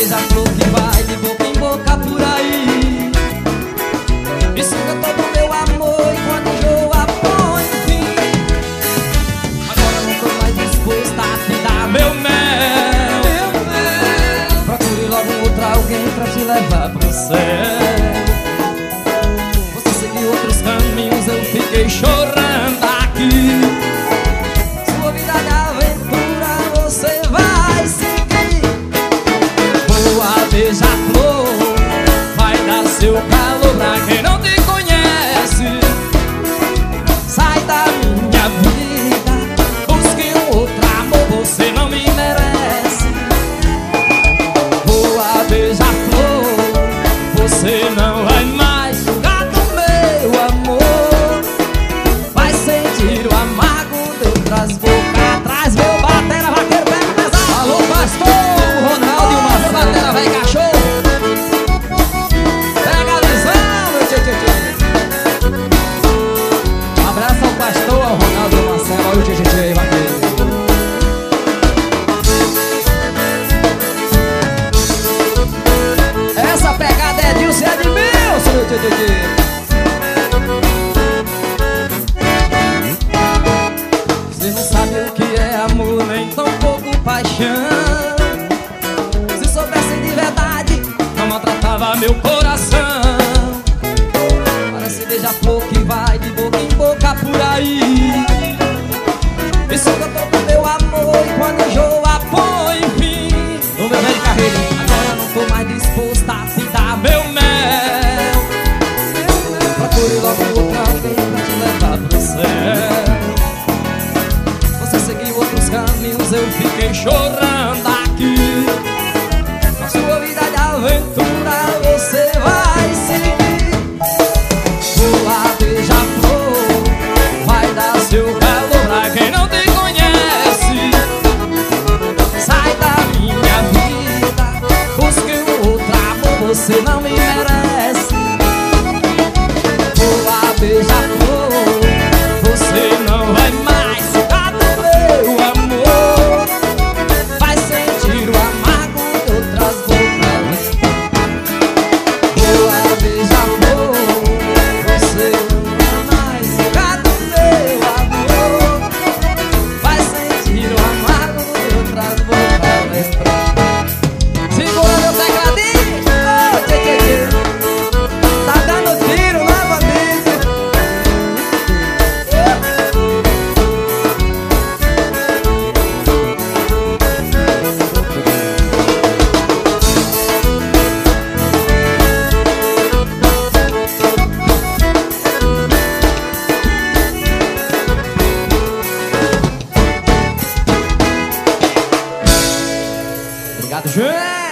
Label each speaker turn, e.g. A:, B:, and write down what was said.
A: beija-flor que vai de boca em boca por aí. Me suga todo o meu amor e quando enjoa põe fim. Agora não tô mais disposta a te dar meu mel. Procure logo um outro alguém pra te levar pro céu. Você seguiu outros caminhos, eu fiquei chorando aqui. Sua vida de aventura você vai seguir. Boa beija-flor, vai dar seu calor pra quem não te conhece. Sai da minha vida, busque um outro amor, você não me merece. Boa beija-flor, você não vai mais sugar do meu amor. Vai sentir o amargo de outras bocas atrás. Meu batera vaqueiro pega pesado. Alô, pastor Ronaldo e o Marcelo batera vai cachorro. Pega a visão, meu tchê, tchê, tchê. Um abraço ao pastor, ao Ronaldo e ao Marcelo. Olha o tchê, tchê, tchê aí, vaqueiro. Essa pegada é de você, é de meu, seu tchê, tchê, tchê. Você não sabe o que é amor, nem tão pouco paixão. Se soubesse de verdade, não maltratava meu coração. Parece beija-flor que vai de boca em boca por aí. Me suga todo o meu amor e quando enjoa põe fim. No meu velho carreiro, agora não tô mais disposta a te dar meu mel. Procure logo outra alguém pra te levar pro céu. Você seguiu outros caminhos, eu fiquei chorando aqui. Na sua vida de aventura você vai seguir. Boa beija-flor, vai dar seu calor pra quem não te conhece. Sai da minha vida, busque um outro amor, você não me merece. Boa beija-flor, você não vai mais sugar do meu amor. Vai sentir o amargo de outras bocas. Boa beija-flor, você não vai mais sugar do meu amor. Vai sentir o amargo de outras bocas. Segura meu tecladinho, oh, tchê, tchê, tchê. Tá dando tiro novamente. Obrigado, gente.